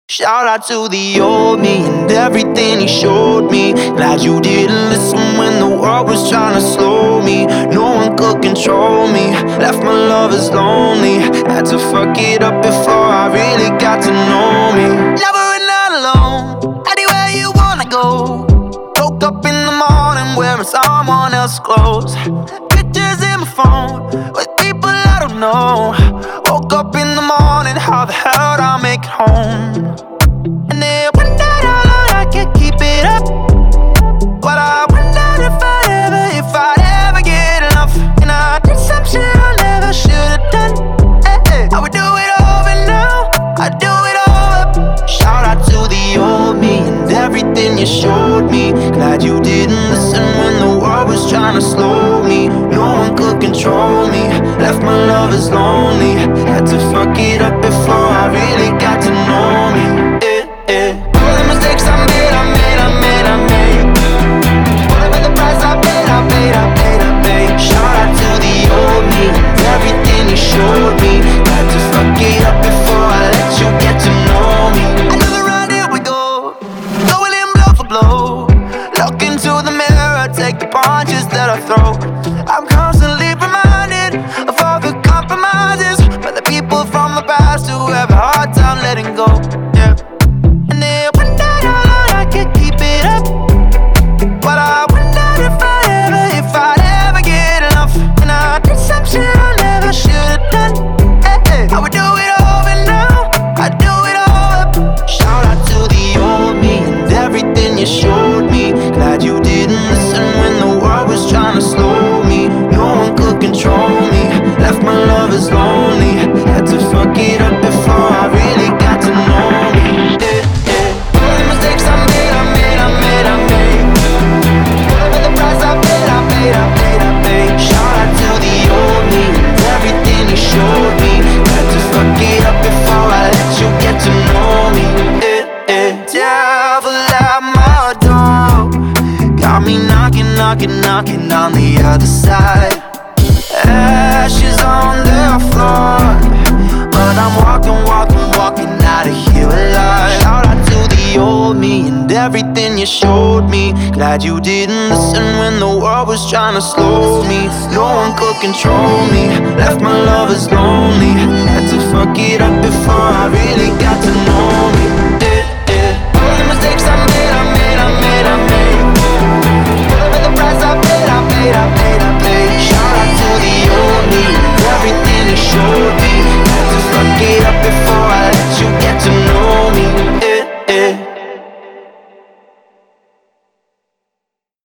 Shout out to the old me and everything he showed me. Glad you didn't listen when the world was trying to slow me. No one could control me, left my lovers lonely. Had to fuck it up before I really got to know me. Never and not alone, anywhere you wanna go. Woke up in the morning wearing someone else's clothes. Pictures in my phone with people I don't know. Woke up in the morning, how the hell did I make it home? And then wondered how long I could keep it up. But I wondered if I'd ever get enough. And I did some shit I never should've done. I would do it over now, I'd do it over. Shout out to the old me and everything you showed me. Glad you didn't listen when the world was trying to slow me. No one could control me, left my lovers lonely. Had to fuck it up before I really got to know me. All the mistakes I made. Whatever the price I paid. Shout out to the old me and everything you showed me. Had to fuck it up before I let you get to know me. Another round, here we go, going in blow for blow. Look into the mirror, take the punches that I throw. I'm constantly reminded of all the compromises by the people from the past who have a hard time letting go. Yeah. And they wondered how long I could keep it up. But I wondered if I'd ever get enough. And I did some shit I never should've done. I would do it over now, I'd do it over. Shout out to the old me and everything you showed me. Glad you didn't listen when the world was trying to slow me. No one could control me, left my lovers lonely. Had to fuck it up before I really got to know me. All the mistakes I made. Whatever the price I paid. Shout out to the old me and everything you showed me. Had to fuck it up before I let you get to know me. Devil at my door, got me knocking on the other side. Ashes on the floor, but I'm walking out of here alive. Shout out to the old me and everything you showed me. Glad you didn't listen when the world was trying to slow me. No one could control me, left my lovers lonely. Had to fuck it up before I really got to know me.